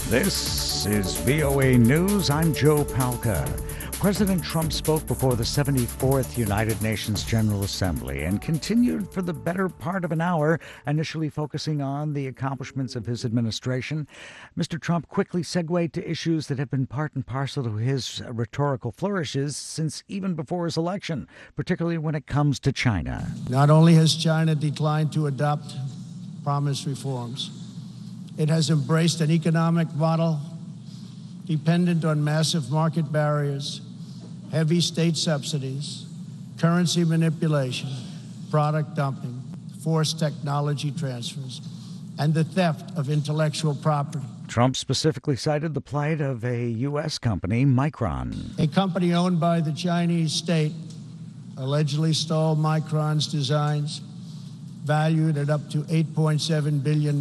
This is VOA News. I'm Joe Palca. President Trump spoke before the 74th United Nations General Assembly and continued for the better part of an hour, initially focusing on the accomplishments of his administration. Mr. Trump quickly segued to issues that have been part and parcel to his rhetorical flourishes since even before his election, particularly when it comes to China. Not only has China declined to adopt promised reforms, it has embraced an economic model dependent on massive market barriers, heavy state subsidies, currency manipulation, product dumping, forced technology transfers, and the theft of intellectual property. Trump specifically cited the plight of a U.S. company, Micron. A company owned by the Chinese state allegedly stole Micron's designs, valued at up to $8.7 billion.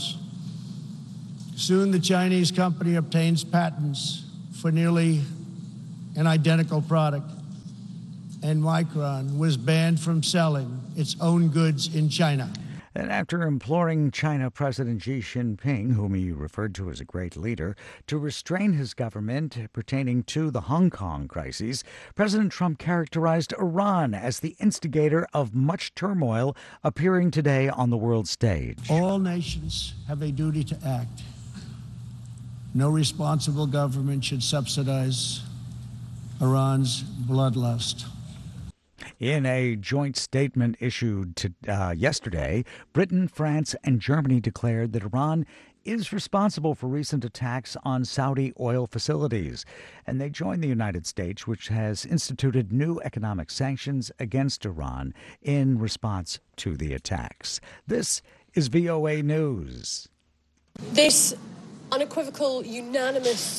Soon the Chinese company obtains patents for nearly an identical product, and Micron was banned from selling its own goods in China. And after imploring China President Xi Jinping, whom he referred to as a great leader, to restrain his government pertaining to the Hong Kong crises, President Trump characterized Iran as the instigator of much turmoil appearing today on the world stage. All nations have a duty to act. No responsible government should subsidize Iran's bloodlust. In a joint statement issued yesterday, Britain, France, and Germany declared that Iran is responsible for recent attacks on Saudi oil facilities. And they joined the United States, which has instituted new economic sanctions against Iran in response to the attacks. This is VOA News. This unequivocal, unanimous